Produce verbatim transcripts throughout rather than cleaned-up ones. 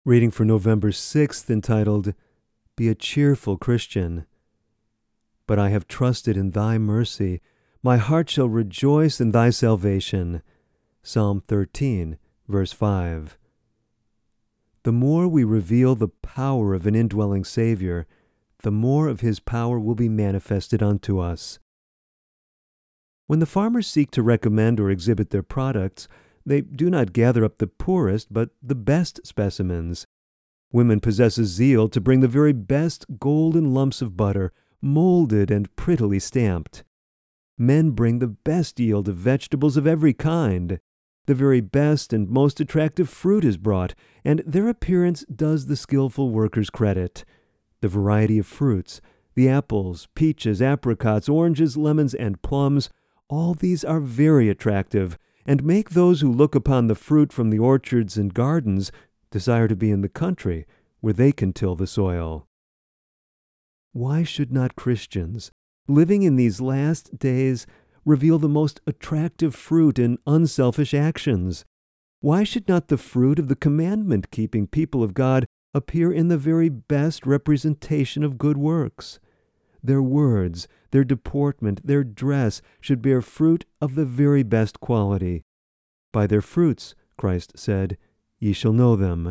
Reading for November sixth, entitled, Be a Cheerful Christian. But I have trusted in thy mercy. My heart shall rejoice in thy salvation. Psalm thirteen, verse five. The more we reveal the power of an indwelling Savior, the more of his power will be manifested unto us. When the farmers seek to recommend or exhibit their products, they do not gather up the poorest, but the best specimens. Women possess a zeal to bring the very best golden lumps of butter, molded and prettily stamped. Men bring the best yield of vegetables of every kind. The very best and most attractive fruit is brought, and their appearance does the skillful workers credit. The variety of fruits, the apples, peaches, apricots, oranges, lemons, and plums, all these are very attractive, and make those who look upon the fruit from the orchards and gardens desire to be in the country where they can till the soil. Why should not Christians, living in these last days, reveal the most attractive fruit in unselfish actions? Why should not the fruit of the commandment-keeping people of God appear in the very best representation of good works? Their words, their deportment, their dress should bear fruit of the very best quality. By their fruits, Christ said, ye shall know them.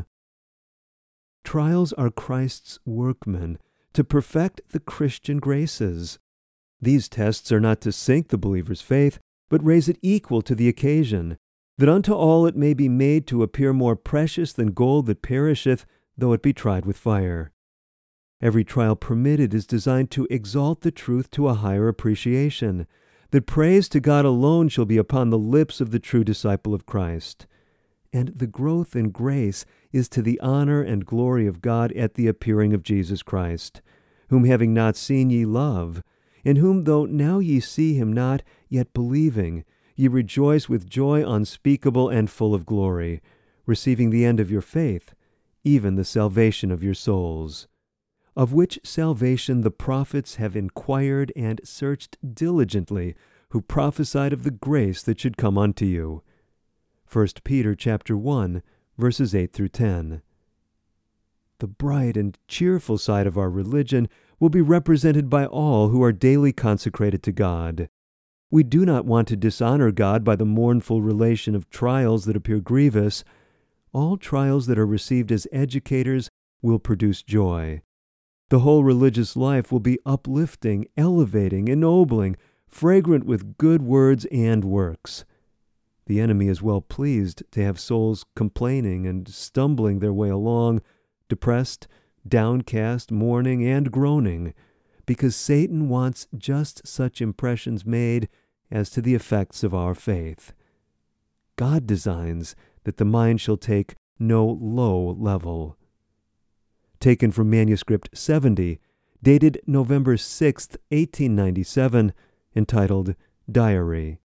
Trials are Christ's workmen to perfect the Christian graces. These tests are not to sink the believer's faith, but raise it equal to the occasion, that unto all it may be made to appear more precious than gold that perisheth, though it be tried with fire. Every trial permitted is designed to exalt the truth to a higher appreciation, that praise to God alone shall be upon the lips of the true disciple of Christ. And the growth in grace is to the honor and glory of God at the appearing of Jesus Christ, whom having not seen ye love, in whom though now ye see him not, yet believing, ye rejoice with joy unspeakable and full of glory, receiving the end of your faith, even the salvation of your souls. Of which salvation the prophets have inquired and searched diligently, who prophesied of the grace that should come unto you. First Peter chapter one, verses eight through ten. The bright and cheerful side of our religion will be represented by all who are daily consecrated to God. We do not want to dishonor God by the mournful relation of trials that appear grievous. All trials that are received as educators will produce joy. The whole religious life will be uplifting, elevating, ennobling, fragrant with good words and works. The enemy is well pleased to have souls complaining and stumbling their way along, depressed, downcast, mourning, and groaning, because Satan wants just such impressions made as to the effects of our faith. God designs that the mind shall take no low level. Taken from Manuscript seventy, dated November sixth, eighteen ninety-seven, entitled Diary.